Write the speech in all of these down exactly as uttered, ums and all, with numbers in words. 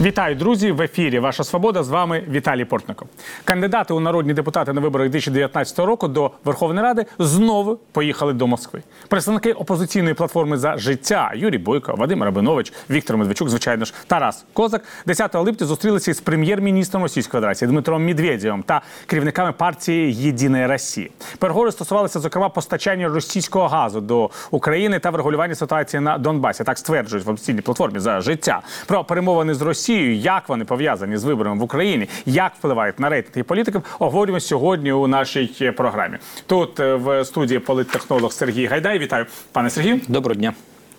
Вітаю, друзі! В ефірі «Ваша свобода», з вами Віталій Портников. Кандидати у народні депутати на виборах дві тисячі дев'ятнадцятого року до Верховної Ради знову поїхали до Москви. Представники опозиційної платформи «За життя» Юрій Бойко, Вадим Рабинович, Віктор Медведчук, звичайно ж, Тарас Козак десятого липня зустрілися із прем'єр-міністром Російської Федерації Дмитром Медведєвим та керівниками партії «Єдина Росія». Переговори стосувалися, зокрема, постачання російського газу до України та врегулювання ситуації на Донбасі. Так стверджують в офіційній платформі «За життя». Про перемовини з Росією, як вони пов'язані з виборами в Україні, як впливають на рейтинги політиків, обговорюємо сьогодні у нашій програмі. Тут в студії політтехнолог Сергій Гайдай. Вітаю, пане Сергію. Доброго дня.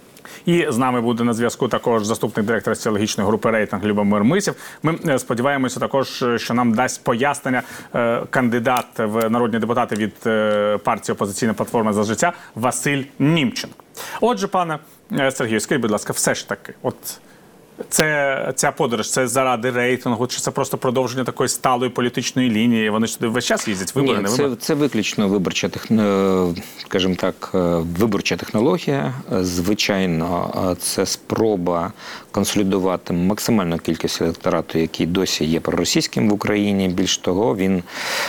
І з нами буде на зв'язку також заступник директора соціологічної групи «Рейтинг» Любомир Мисів. Ми сподіваємося також, що нам дасть пояснення е, кандидат в народні депутати від е, партії «Опозиційна платформа За життя» Василь Німченко. Отже, пане Сергію, скажіть, будь ласка, все ж таки, от Це, ця подорож, це заради рейтингу, чи це просто продовження такої сталої політичної лінії? Вони сюди весь час їздять, вибори, Ні, не це, вибори? це виключно виборча, техно, скажімо так, виборча технологія. Звичайно, це спроба консолідувати максимальну кількість електорату, який досі є проросійським в Україні. Більш того, він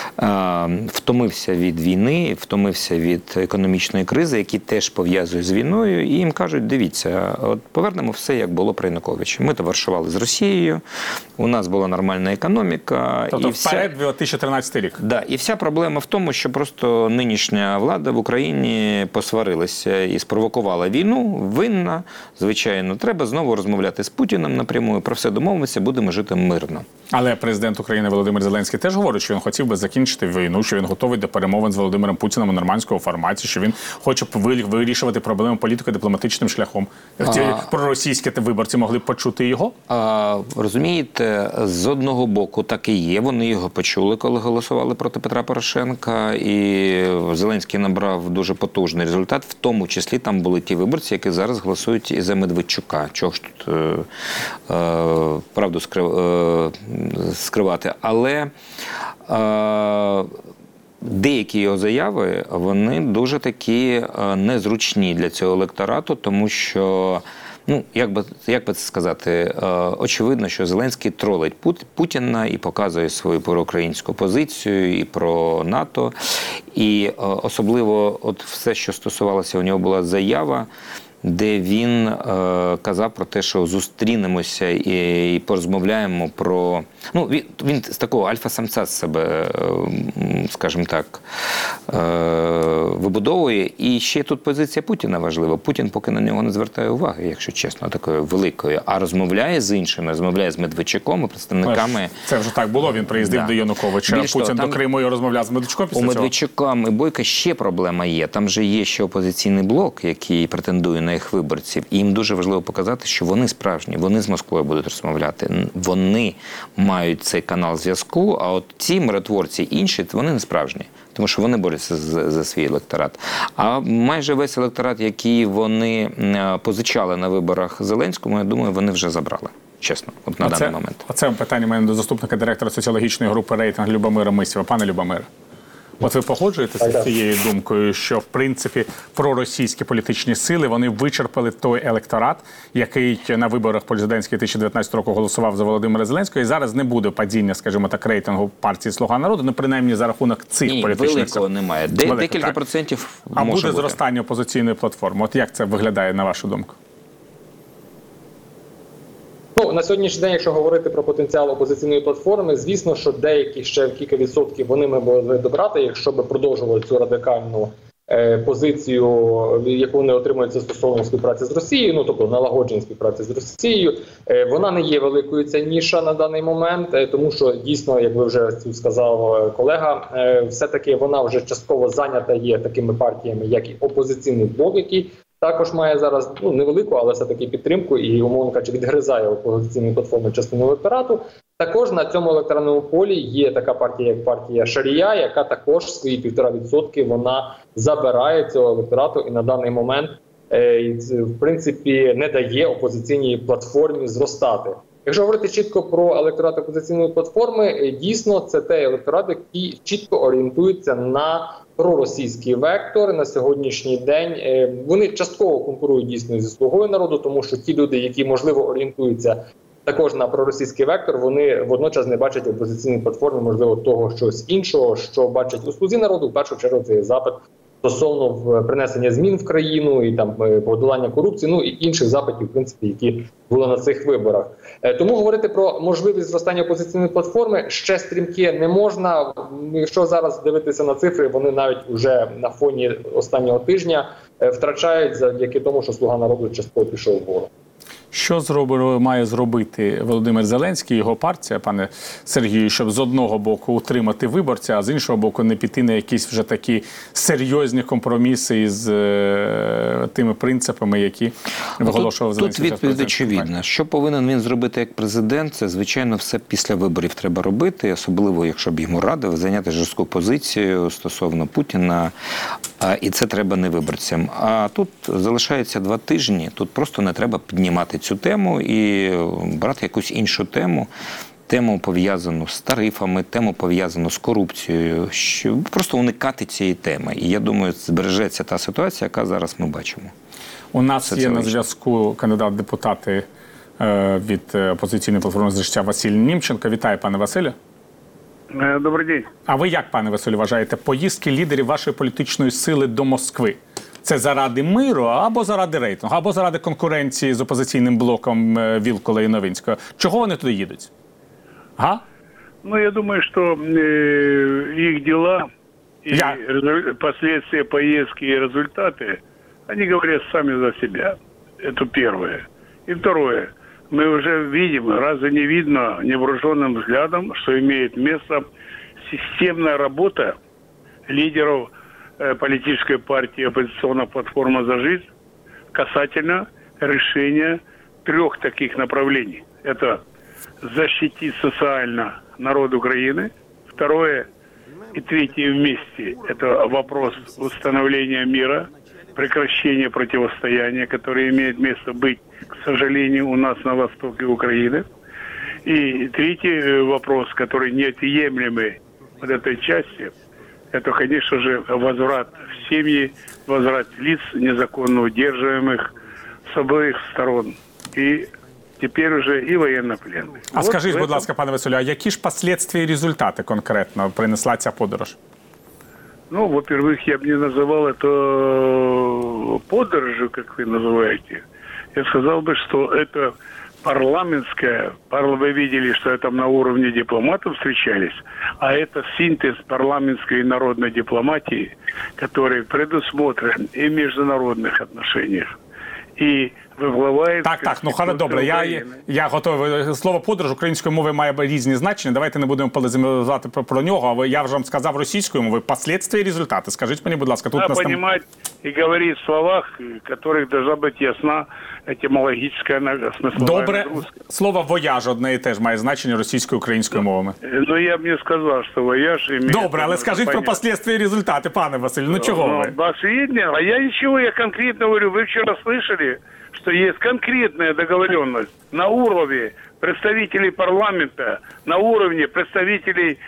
е, втомився від війни, втомився від економічної кризи, які теж пов'язують з війною, і їм кажуть, дивіться, от повернемо все, як було при Януковичі. Ми товаришували з Росією, у нас була нормальна економіка. Тобто і вперед вся... дві тисячі тринадцятий рік. Да, і вся проблема в тому, що просто нинішня влада в Україні посварилася і спровокувала війну, винна, звичайно. Треба знову розмовляти з Путіним напряму, про все домовимося, будемо жити мирно. Але президент України Володимир Зеленський теж говорить, що він хотів би закінчити війну, що він готовий до перемовин з Володимиром Путіним у нормандському форматі, що він хоче вирішувати проблеми політико-дипломатичним шляхом. Ці а... проросійські виборці могли б почути його? А, розумієте, з одного боку так і є. Вони його почули, коли голосували проти Петра Порошенка. І Зеленський набрав дуже потужний результат. В тому числі там були ті виборці, які зараз голосують і за Медведчука. Чого ж тут е, е, правду скрив, е, скривати. Але е, деякі його заяви, вони дуже такі е, незручні для цього електорату, тому що Ну, як би, як би це сказати, е, очевидно, що Зеленський тролить Пут, Путіна і показує свою проукраїнську позицію і про НАТО. І е, особливо от все, що стосувалося, у нього була заява, де він е, казав про те, що зустрінемося і, і порозмовляємо про... Ну, він, він з такого альфа-самця з себе, е, скажімо так, е, вибудовує. І ще тут позиція Путіна важлива. Путін поки на нього не звертає уваги, якщо чесно, такою великою. А розмовляє з іншими, розмовляє з Медведчуком і представниками... Це вже так було, він приїздив да. до Януковича, Більш Путін того, до Криму і розмовляв з Медведчуком після у цього? У Медведчука і Бойка ще проблема є. Там же є ще опозиційний блок, який претендує на їх виборців. І їм дуже важливо показати, що вони справжні, вони з Москвою будуть розмовляти. Вони мають цей канал зв'язку, а от ці миротворці інші, вони не справжні. Тому що вони борються за, за свій електорат. А майже весь електорат, який вони позичали на виборах Зеленському, я думаю, вони вже забрали. Чесно, от на а даний це, момент. А це питання в мене до заступника директора соціологічної групи «Рейтинг» Любомира Мисєва. Пане Любомире, от ви погоджуєтеся з цією думкою, що, в принципі, проросійські політичні сили, вони вичерпали той електорат, який на виборах президентських дві тисячі дев'ятнадцятого року голосував за Володимира Зеленського, і зараз не буде падіння, скажімо так, рейтингу партії «Слуга народу», ну, принаймні, за рахунок цих Ні, політичних сил. великого немає. Де, Велико, декілька так. процентів А може буде бути. зростання опозиційної платформи? От як це виглядає, на вашу думку? Ну, на сьогоднішній день, якщо говорити про потенціал опозиційної платформи, звісно, що деякі ще кілька відсотків вони ми могли добрати, якщо б продовжували цю радикальну е, позицію, яку вони отримують стосовно співпраці з Росією, ну, тобто налагодження співпраці з Росією. Е, вона не є великою, ця ніша на даний момент, е, тому що дійсно, як ви вже сказав колега, е, все-таки вона вже частково зайнята є такими партіями, як і опозиційний блок, який також має зараз ну, невелику, але все-таки підтримку і, умовно кажучи, відгризає опозиційну платформу частину електорату. Також на цьому електоральному полі є така партія, як партія Шарія, яка також свої півтора відсотки вона забирає цього електорату і на даний момент, е, в принципі, не дає опозиційній платформі зростати. Якщо говорити чітко про електорат опозиційної платформи, дійсно це той електорат, який чітко орієнтується на проросійський вектор на сьогоднішній день. Вони частково конкурують дійсно зі «Слугою народу», тому що ті люди, які можливо орієнтуються також на проросійський вектор, вони водночас не бачать в опозиційній платформі, можливо, того щось іншого, що бачать у «Слузі народу». В першу чергу це є запит стосовно в принесення змін в країну і там подолання корупції, ну і інших запитів, в принципі, які були на цих виборах. Тому говорити про можливість зростання опозиційної платформи ще стрімке не можна. Якщо зараз дивитися на цифри, вони навіть уже на фоні останнього тижня втрачають завдяки тому, що «Слуга народу» частково пішов вгору. Що зробив, має зробити Володимир Зеленський і його партія, пане Сергію, щоб з одного боку утримати виборця, а з іншого боку не піти на якісь вже такі серйозні компроміси із е, тими принципами, які виголошував Зеленський? Тут відповідь очевидна. Що повинен він зробити як президент, це, звичайно, все після виборів треба робити, особливо, якщо б йому радив, зайняти жорстку позицію стосовно Путіна, і це треба не виборцям. А тут залишається два тижні, тут просто не треба піднімати цю тему і брати якусь іншу тему, тему пов'язану з тарифами, тему пов'язану з корупцією, що просто уникати цієї теми. І я думаю, збережеться та ситуація, яка зараз ми бачимо. У нас є на зв'язку кандидат в депутати від опозиційної платформи «За життя» Василь Німченко. Вітаю, пане Василю. Добрий день. А ви як, пане Василю, вважаєте, поїздки лідерів вашої політичної сили до Москви? Це заради миру, або заради рейтингу, або заради конкуренції з опозиційним блоком Вілкула і Новинського? Чого вони туди їдуть? Га? Ну, я думаю, что э, их дела и я... последствия поездки и результаты, они говорят сами за себя. Это первое. И второе. Мы уже видим, разве не видно невооруженным взглядом, что имеет место системная работа лидеров политической партии «Оппозиционная платформа за жизнь» касательно решения трех таких направлений. Это защитить социально народ Украины. Второе и третье вместе – это вопрос установления мира, прекращения противостояния, которое имеет место быть, к сожалению, у нас на востоке Украины. И третий вопрос, который неотъемлемый от этой части – это, конечно же, возврат в семьи, возврат лиц незаконно удерживаемых с обоих сторон. И теперь уже і воєннопленних. А вот скажіть, этом... будь ласка, пане Василю, а які ж последствия і результати конкретно принесла ця подорож? Ну, во-первых, я бы не называл это подорожью, как вы называете. Я сказал бы, что это парламентская, вы видели, что это на уровне дипломатов встречались, а это синтез парламентской и народной дипломатии, который предусмотрен и в международных отношениях, и випливає... Так, так, ну хара добре, я, я готовий. Слово подорож українською мовою має різні значення, давайте не будемо полемізувати про, про нього, а я вже вам сказав російською мовою, последствия і результати. Скажіть мені, будь ласка, тут... Треба нас розуміти там... і говорити в словах, в яких должна бути ясна етимологічна смислова добре, нагрузка. Слово «вояж» одне і теж має значення російською і українською мовами. Ну, я б не сказав, що «вояж» імеє... Добре, але скажіть понятно. Про последствия і результати, пане Василь, ну чого ну, ви? Последнее, а я ничего, я конкретно говорю, вы вчера слышали, что есть конкретная договоренность на уровне представителей парламента, на уровне представителей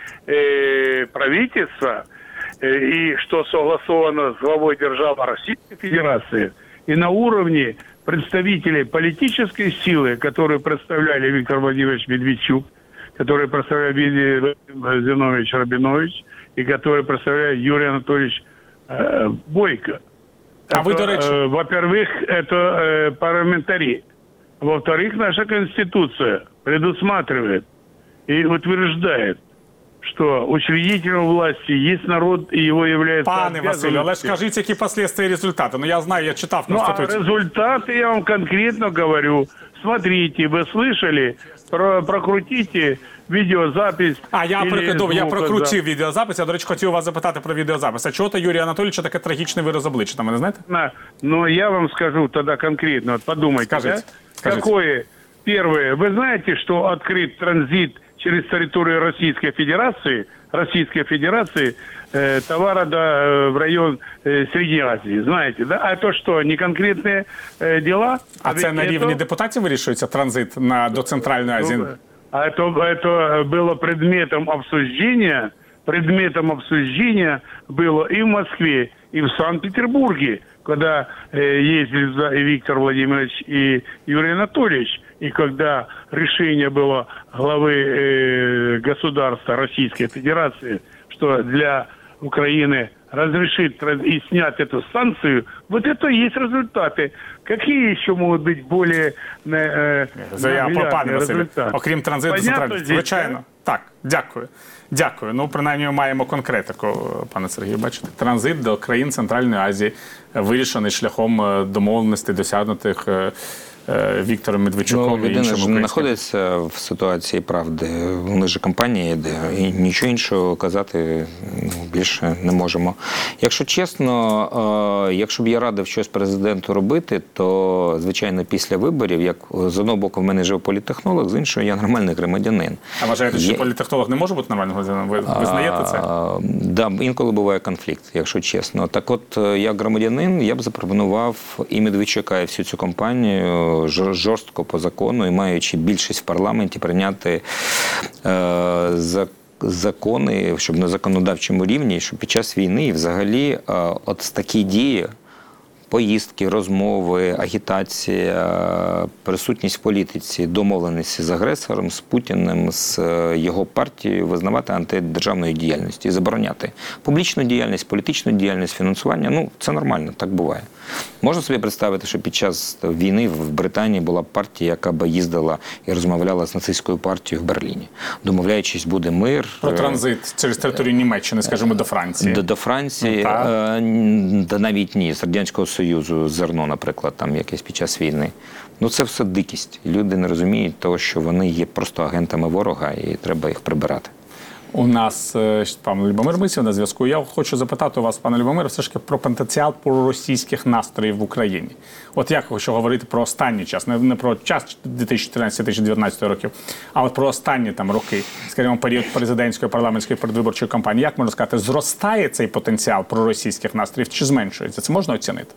э, правительства, э, и что согласовано с главой державы Российской Федерации, и на уровне представителей политической силы, которые представляли Виктор Владимирович Медведчук, который представляет Владимир Зиновьевич Рабинович, и который представляет Юрий Анатольевич э, Бойко. А это, вы, до речи... э, во-первых, это э, парламентарий. Во-вторых, наша Конституция предусматривает и утверждает, что учредителем власти есть народ, и его является... Пане Василю, але ж скажіть, які последствия і результати? Ну, я знаю, я читав Конституцію. Ну, а результаты, я вам конкретно говорю. Смотрите, вы слышали, про, прокрутите відеозапис. А, я, прикидов, я прокрутив відеозапис. Я, до речі, хотів вас запитати про відеозапис. А чого то Юрія Анатолійовича таке трагічний вираз обличчя? Там, ви не знаєте? На, ну, я вам скажу тогда конкретно. Вот подумайте, скажите, да? скажите. Какое? Первое. Вы знаете, что открыт транзит через территорию Российской Федерации, Российской Федерации э, товара да, э, в район э, Средней Азии? Знаете, да? А то что, не конкретные э, дела? А, а це на рівні это... депутатів вирішується транзит на, до Центральної Азії? А это, это было предметом обсуждения, предметом обсуждения было и в Москве, и в Санкт-Петербурге, когда э, ездили и Виктор Владимирович, и Юрий Анатольевич. и когда решение было главы э, государства Российской Федерации, что для Украины разрешить тра- и снять эту санкцию, вот это и есть результаты. Какие еще могут быть более э, Заява, пане наглядные Василю, результати? окрім транзиту Понятно центрального. здесь, Звичайно. Так, дякую. Дякую. Ну, принаймні, ми маємо конкретику, пане Сергію, бачите. Транзит до країн Центральної Азії вирішений шляхом е, домовленостей, досягнутих е, е, Віктором Медведчуком Ну, і людина іншими ж не українськими. знаходиться в ситуації правди. Вони ж компанія йде, і нічого іншого казати ну, більше не можемо. Якщо чесно, е, якщо б я радив щось президенту робити, то, звичайно, після виборів, як з одного боку в мене жив політтехнолог, з іншого я нормальний громадянин. А вважаєте, що Є- політтехнолог не може бути нормальним громадянином? Ви визнаєте це? А, да, інколи буває конфлікт, якщо чесно. Так от, е, як громадянин, я б запропонував і Медведчука, і всю цю компанію жор- жорстко по закону, і маючи більшість в парламенті, прийняти е, за закони, щоб на законодавчому рівні, щоб під час війни і взагалі е, от такі дії, поїздки, розмови, агітація, присутність в політиці, домовленості з агресором, з Путіним, з його партією визнавати антидержавною діяльністю і забороняти публічну діяльність, політичну діяльність, фінансування. Ну, це нормально, так буває. Можна собі представити, що під час війни в Британії була партія, яка б їздила і розмовляла з нацистською партією в Берліні, домовляючись, буде мир. Про транзит через територію Німеччини, скажімо, до Франції. До, до Франції, Ну, так. е, та навіть ні, з Радянського Союзу, зерно, наприклад, там якесь під час війни. Ну це все дикість. Люди не розуміють того, що вони є просто агентами ворога і треба їх прибирати. У нас е, пан Любомир Мисів на зв'язку. Я хочу запитати у вас, пане Любомире, все ж таки про потенціал проросійських настроїв в Україні. От як хочу говорити про останній час, не, не про час дві тисячі чотирнадцятого - дві тисячі дев'ятнадцятого років, а от про останні там роки, скажімо, період президентської, парламентської передвиборчої кампанії. Як можна сказати, зростає цей потенціал проросійських настроїв чи зменшується? Це можна оцінити?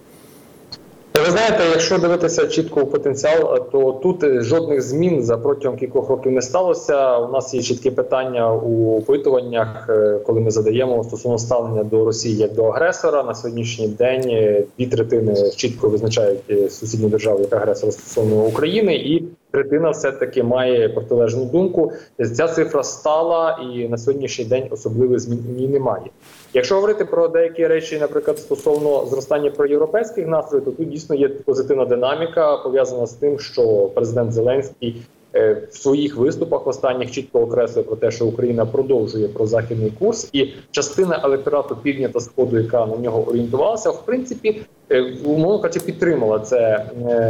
Ви знаєте, якщо дивитися чітко у потенціал, то тут жодних змін за протягом кількох років не сталося. У нас є чіткі питання у опитуваннях, коли ми задаємо стосовно ставлення до Росії як до агресора. На сьогоднішній день дві третини чітко визначають сусідню державу як агресора стосовно України, і третина все-таки має протилежну думку. Ця цифра стала, і на сьогоднішній день особливих змін в ній немає. Якщо говорити про деякі речі, наприклад, стосовно зростання проєвропейських настроїв, то тут дійсно є позитивна динаміка, пов'язана з тим, що президент Зеленський в своїх виступах останніх чітко окреслив про те, що Україна продовжує прозахідний курс, і частина електорату півдня та сходу, яка на нього орієнтувалася, в принципі, умовно кажучи, підтримала це,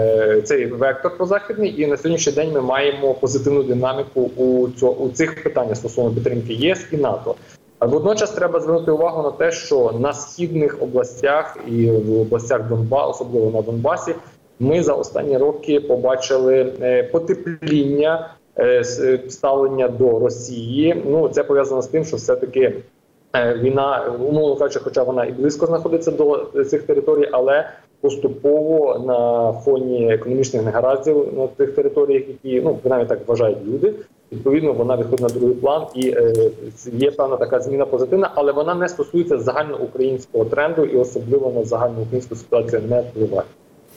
цей вектор прозахідний, і на сьогоднішній день ми маємо позитивну динаміку у, цьо, у цих питаннях стосовно підтримки ЄС і НАТО. А водночас треба звернути увагу на те, що на східних областях і в областях Донбасу, особливо на Донбасі, ми за останні роки побачили потепління ставлення до Росії. Ну, це пов'язано з тим, що все-таки війна, умовно кажучи, хоча вона і близько знаходиться до цих територій, але поступово на фоні економічних негараздів на тих територіях, які, ну, принаймні так вважають люди, відповідно, вона виходить на другий план, і е, є певна така зміна позитивна, але вона не стосується загальноукраїнського тренду і особливо на загальноукраїнську ситуацію не впливає.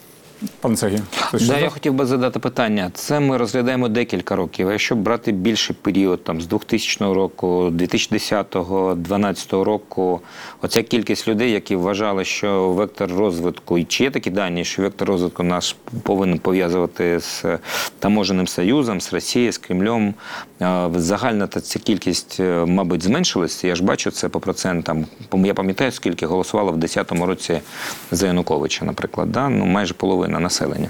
Пане Сергію, Да, я хотів би задати питання. Це ми розглядаємо декілька років. А якщо брати більший період, там, з двохтисячного року, дві тисячі десятого - дві тисячі дванадцятого року, оця кількість людей, які вважали, що вектор розвитку, і чи є такі дані, що вектор розвитку наш повинен пов'язувати з таможенним союзом, з Росією, з Кремлем, загальна ця кількість, мабуть, зменшилася. Я ж бачу це по процентам. Я пам'ятаю, скільки голосувало в десятому році за Януковича, наприклад, да? Ну, майже половина населення.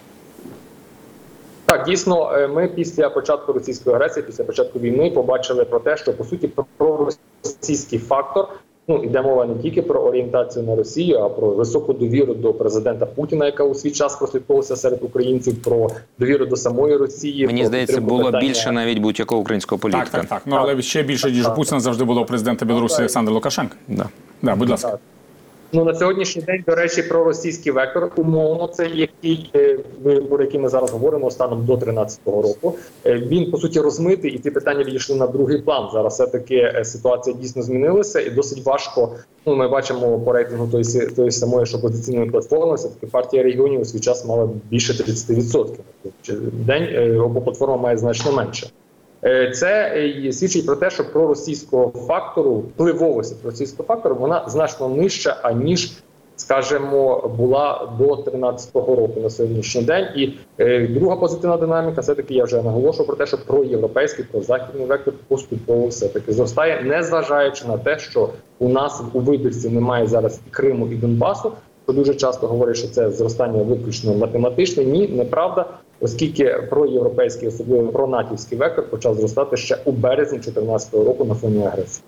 Так, дійсно, ми після початку російської агресії, після початку війни побачили про те, що, по суті, проросійський фактор, ну, йде мова не тільки про орієнтацію на Росію, а про високу довіру до президента Путіна, яка у свій час прослідковувалася серед українців, про довіру до самої Росії. Мені здається, було питання... більше навіть будь-якого українського політика. Так, так, так. Ну, але ще більше, ніж у Путіна завжди було у президента Білорусі Олександра Лукашенка. Да. Да, будь ласка. Так. Ну, на сьогоднішній день, до речі, про російський вектор, умовно, це який е, вибор, який ми зараз говоримо, станом до тринадцятого року, е, він, по суті, розмитий, і ті питання відійшли на другий план. Зараз все-таки е, ситуація дійсно змінилася, і досить важко, ну, ми бачимо по рейтингу тої, си- тої самої ж опозиційної платформи, все-таки партія регіонів у свій час мала більше тридцять відсотків. День е, опоплатформа має значно менше. Е, Це е, свідчить про те, що проросійського фактору, впливовості російського фактору, вона значно нижча, аніж, скажімо, була до тринадцятого року на сьогоднішній день. І е, друга позитивна динаміка, все-таки я вже наголошував про те, що проєвропейський, прозахідний вектор поступово все-таки зростає, незважаючи на те, що у нас у вибірці немає зараз і Криму, і Донбасу, що дуже часто говорять, що це зростання виключно математичне. Ні, неправда, оскільки проєвропейський, особливо пронатівський вектор почав зростати ще у березні дві тисячі чотирнадцятого року на фоні агресії.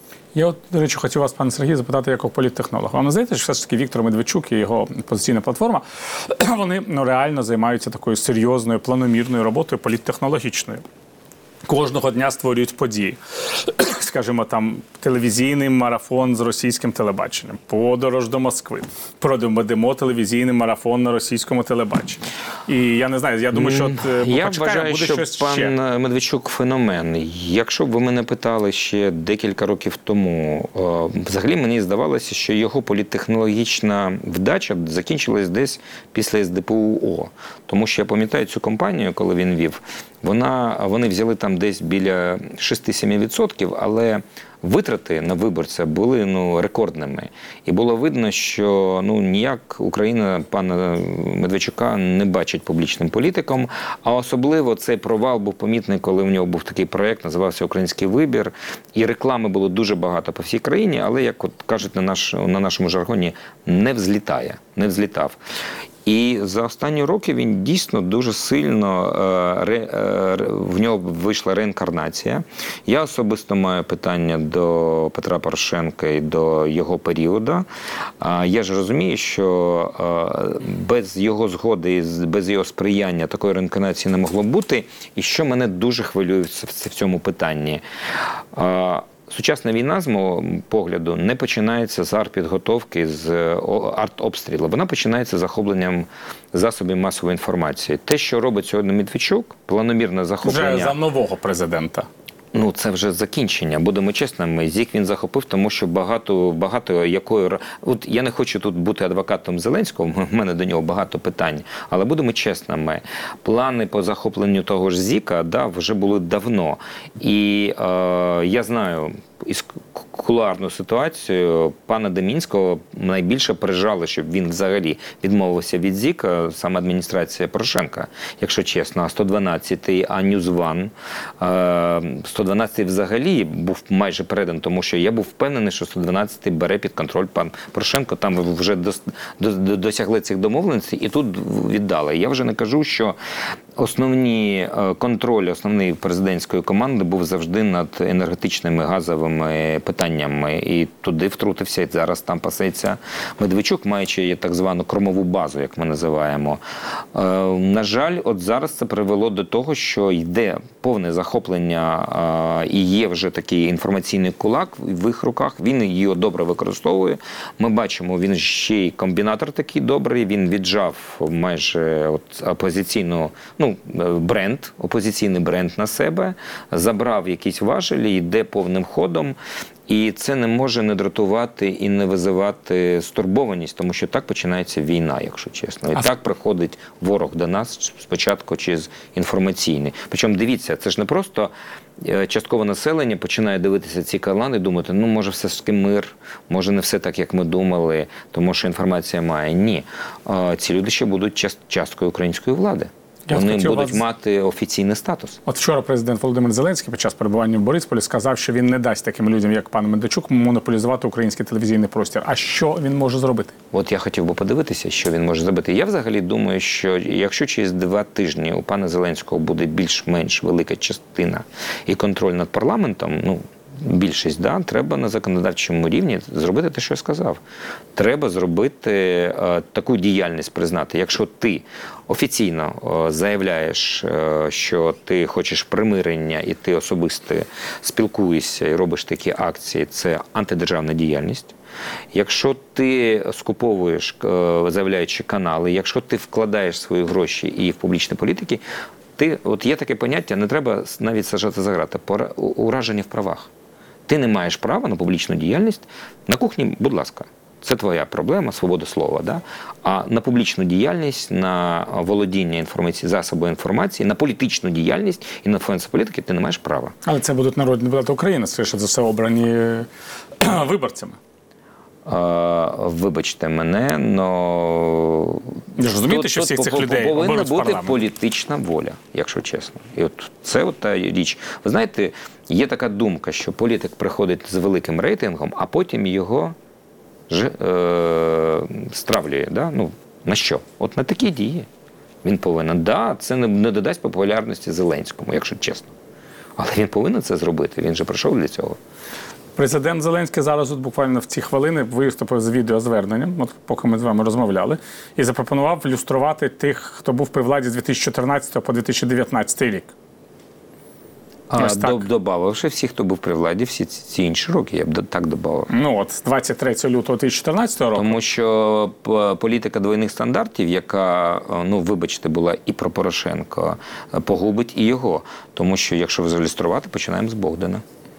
Я от, до речі, хотів вас, пане Сергій, запитати як політтехнолог. Вам не здається, що все ж таки Віктор Медведчук і його опозиційна платформа, вони ну, реально займаються такою серйозною, планомірною роботою політтехнологічною? Кожного дня створюють події. Скажімо, там телевізійний марафон з російським телебаченням, подорож до Москви, проведемо телевізійний марафон на російському телебаченні. І я не знаю, я думаю, що от, я почекаємо, вважаю, буде що щось пан ще. Медведчук феномен. Якщо б ви мене питали ще декілька років тому, взагалі мені здавалося, що його політтехнологічна вдача закінчилась десь після ес де пе у о. Тому що я пам'ятаю цю кампанію, коли він вів, вона, вони взяли там десь біля шість-сім відсотків, але витрати на виборця були ну, рекордними. І було видно, що ну, ніяк Україна пана Медведчука не бачить публічним політиком, а особливо цей провал був помітний, коли в нього був такий проєкт, називався «Український вибір», і реклами було дуже багато по всій країні, але, як от кажуть на, наш, на нашому жаргоні, не взлітає, не взлітав. І за останні роки він дійсно дуже сильно, е, ре, е, в нього вийшла реінкарнація. Я особисто маю питання до Петра Порошенка і до його періоду. Е, я ж розумію, що е, без його згоди, і без його сприяння такої реінкарнації не могло бути. І що мене дуже хвилює в, в цьому питанні. Е, Сучасна війна, з мого погляду, не починається з артпідготовки, з артобстрілу. Вона починається з захопленням засобів масової інформації. Те, що робить сьогодні Медведчук, планомірне захоплення... Вже за нового президента. Ну, це вже закінчення. Будемо чесними. ЗІК він захопив, тому що багато, багато якої... От я не хочу тут бути адвокатом Зеленського, в мене до нього багато питань, але будемо чесними. Плани по захопленню того ж ЗІКа, да, вже були давно. І е, я знаю із кулуарну ситуацію, пана Демінського найбільше пережали, щоб він взагалі відмовився від ЗІКа, саме адміністрація Порошенка, якщо чесно. А сто дванадцятий, а Ньюзван, сто дванадцятий взагалі був майже переданий, тому що я був впевнений, що сто дванадцятий бере під контроль пан Порошенко, там вже досягли цих домовленостей і тут віддали. Я вже не кажу, що основні контроль, основний президентської команди був завжди над енергетичними газовими питаннями. І туди втрутився, і зараз там пасеться Медведчук, маючи так звану кормову базу, як ми називаємо. Е, на жаль, от зараз це привело до того, що йде повне захоплення е, і є вже такий інформаційний кулак в їх руках, він її добре використовує. Ми бачимо, він ще й комбінатор такий добрий, він віджав майже от опозиційну, ну, бренд, опозиційний бренд на себе, забрав якісь важелі, йде повним ходом. І це не може не дратувати і не визивати стурбованість, тому що так починається війна, якщо чесно. І а так приходить ворог до нас спочатку через інформаційний. Причому дивіться, це ж не просто часткове населення починає дивитися ці канали і думати, ну може все ж таки мир, може не все так, як ми думали, тому що інформація має. Ні. Ці люди ще будуть часткою української влади. Я Вони будуть вас... мати офіційний статус. От вчора президент Володимир Зеленський під час перебування в Борисполі сказав, що він не дасть таким людям, як пан Медведчук, монополізувати український телевізійний простір. А що він може зробити? От я хотів би подивитися, що він може зробити. Я взагалі думаю, що якщо через два тижні у пана Зеленського буде більш-менш велика частина і контроль над парламентом, ну, більшість, да, треба на законодавчому рівні зробити те, що я сказав. Треба зробити е, таку діяльність признати. Якщо ти офіційно е, заявляєш, е, що ти хочеш примирення і ти особисто спілкуєшся і робиш такі акції, це антидержавна діяльність. Якщо ти скуповуєш, е, заявляючи канали, якщо ти вкладаєш свої гроші і в публічні політики, ти, от є таке поняття, не треба навіть сажати за грати, пора- у- ураження в правах. Ти не маєш права на публічну діяльність. На кухні, будь ласка, це твоя проблема, свобода слова. Да? А на публічну діяльність, на володіння інформації, засоби інформації, на політичну діяльність і на інфлюенс політики ти не маєш права. Але це будуть народні депутати України, скоріше за все, обрані виборцями. Е, вибачте мене, но Ви ж розумієте, що всіх цих людей повинна оберуть в бути парламент? політична воля, якщо чесно. І от це от та річ. Ви знаєте, є така думка, що політик приходить з великим рейтингом, а потім його ж, е, стравлює. Да? Ну, на що? От на такі дії він повинен. Да, це не, не додасть популярності Зеленському, якщо чесно. Але він повинен це зробити, він же прийшов для цього. Президент Зеленський зараз от буквально в ці хвилини виступив з відеозверненням, от поки ми з вами розмовляли, і запропонував люструвати тих, хто був при владі з дві тисячі чотирнадцятого по дві тисячі дев'ятнадцятий рік. А, Ось так. доб- добавивши всі, хто був при владі, всі ці, ці інші роки, я б до- так додав. Ну от, з двадцять третього лютого дві тисячі чотирнадцятого року. Тому що п- політика двойних стандартів, яка, ну вибачте, була і про Порошенка, погубить і його. Тому що, якщо заілюструвати, починаємо з Богдана.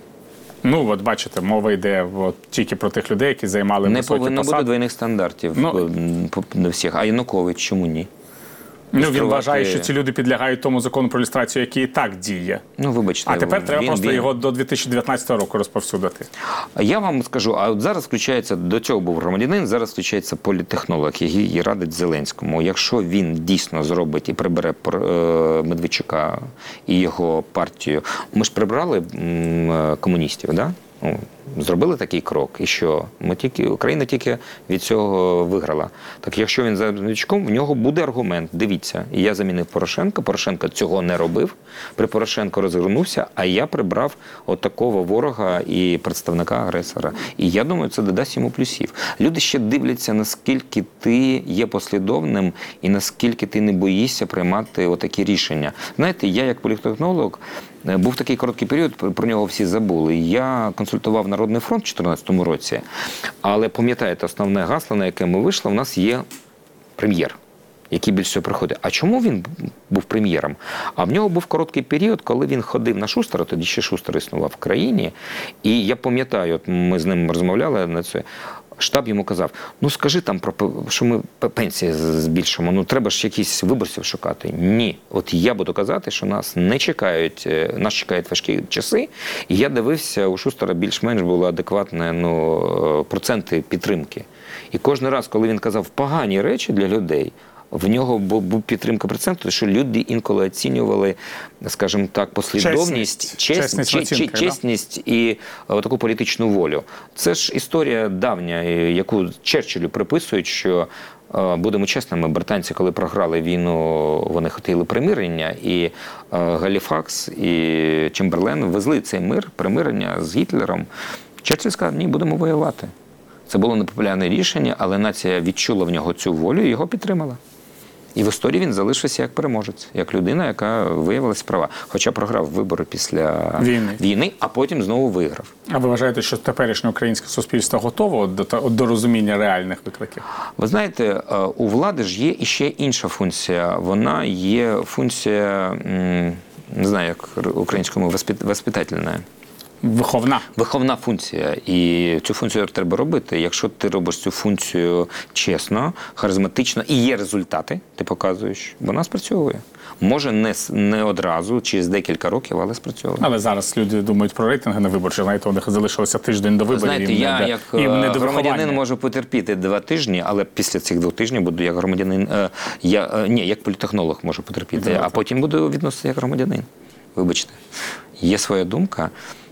Ну, от бачите, мова йде от, тільки про тих людей, які займали Не високі повинно посади. бути двойних стандартів Ну, м, по- на всіх. А Янукович чому ні? Ну, він люструвати- вважає, що ці люди підлягають тому закону про ілюстрацію, який і так діє. Ну, вибачте. А тепер треба він- просто він- його до дві тисячі дев'ятнадцятого року розповсюдити. Я вам скажу, а от зараз включається, до цього був громадянин, зараз включається політтехнолог, який радить Зеленському. Якщо він дійсно зробить і прибере е, Медведчука і його партію, ми ж прибрали м, комуністів, да? Ну, зробили такий крок, і що ми тільки Україна тільки від цього виграла. Так якщо він за Медведчуком, в нього буде аргумент. Дивіться, я замінив Порошенка, Порошенко цього не робив. При Порошенко розгорнувся, а я прибрав от такого ворога і представника агресора. І я думаю, це додасть йому плюсів. Люди ще дивляться, наскільки ти є послідовним і наскільки ти не боїшся приймати отакі рішення. Знаєте, я як політтехнолог, був такий короткий період, про нього всі забули. Я консультував Народний фронт у дві тисячі чотирнадцятому році, але пам'ятаєте, основне гасло, на яке ми вийшли, у нас є прем'єр, який більше всього приходить. А чому він був прем'єром? А в нього був короткий період, коли він ходив на Шустера, тоді ще Шустер існував в країні, і я пам'ятаю, от ми з ним розмовляли на це, штаб йому казав, ну скажи там, про що ми пенсії збільшимо, ну треба ж якісь виборців шукати. Ні. От я буду казати, що нас не чекають, нас чекають важкі часи, і я дивився, у Шустера більш-менш були адекватні ну, проценти підтримки. І кожен раз, коли він казав погані речі для людей, в нього був підтримка проценту, що люди інколи оцінювали, скажімо так, послідовність, чесність, чесність, чесність, чесність, чесність і о, таку політичну волю. Це ж історія давня, яку Черчиллю приписують, що, о, будемо чесними, британці, коли програли війну, вони хотіли примирення, і о, Галіфакс, і Чемберлен везли цей мир, примирення з Гітлером. Черчилль сказав, ні, будемо воювати. Це було непопулярне рішення, але нація відчула в нього цю волю і його підтримала. І в історії він залишився як переможець, як людина, яка виявилася права. Хоча програв вибори після Війни. війни, а потім знову виграв. А ви вважаєте, що теперішнє українське суспільство готово до, та- до розуміння реальних викликів? Ви знаєте, у влади ж є іще інша функція. Вона є функція, м, не знаю, як українському, воспит- воспитательна. Виховна. Виховна функція, і цю функцію треба робити. Якщо ти робиш цю функцію чесно, харизматично, і є результати, ти показуєш, вона спрацьовує. Може, не, с- не одразу, через декілька років, але спрацьовує. Але зараз люди думають про рейтинги на виборчі. Знаєте, у них залишилося тиждень до виборів. Знаєте, їм не я до- як їм не е, до громадянин виховання. можу потерпіти два тижні, але після цих двох тижнів буду як громадянин, е, я, е, ні, як політтехнолог можу потерпіти, а потім буду відноситися як громадянин. Вибачте. Є своя думка.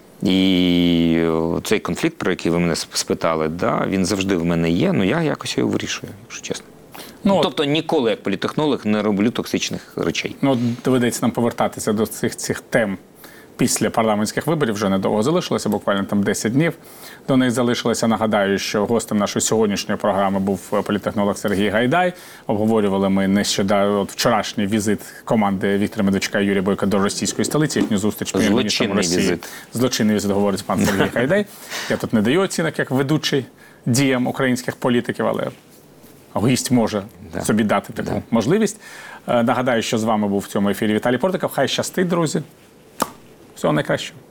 І цей конфлікт, про який ви мене спитали, да, він завжди в мене є, але я якось його вирішую, якщо чесно. Ну, от- тобто ніколи як політтехнолог не роблю токсичних речей. Ну, от доведеться нам повертатися до цих, цих тем після парламентських виборів. Вже недовго залишилося, буквально там десять днів. До них залишилося. Нагадаю, що гостем нашої сьогоднішньої програми був політтехнолог Сергій Гайдай. Обговорювали ми нещодавно от вчорашній візит команди Віктора Медведчука і Юрія Бойка до російської столиці, їхню зустріч з прем'єр-міністром Злочинний Росії. візит. Злочинний візит, говорить пан Сергій Гайдай. Я тут не даю оцінок як ведучий діям українських політиків, але гість може Да. собі дати таку Да. можливість. Е, Нагадаю, що з вами був в цьому ефірі Віталій Портников. Хай щастить, друзі. Всього найкращого.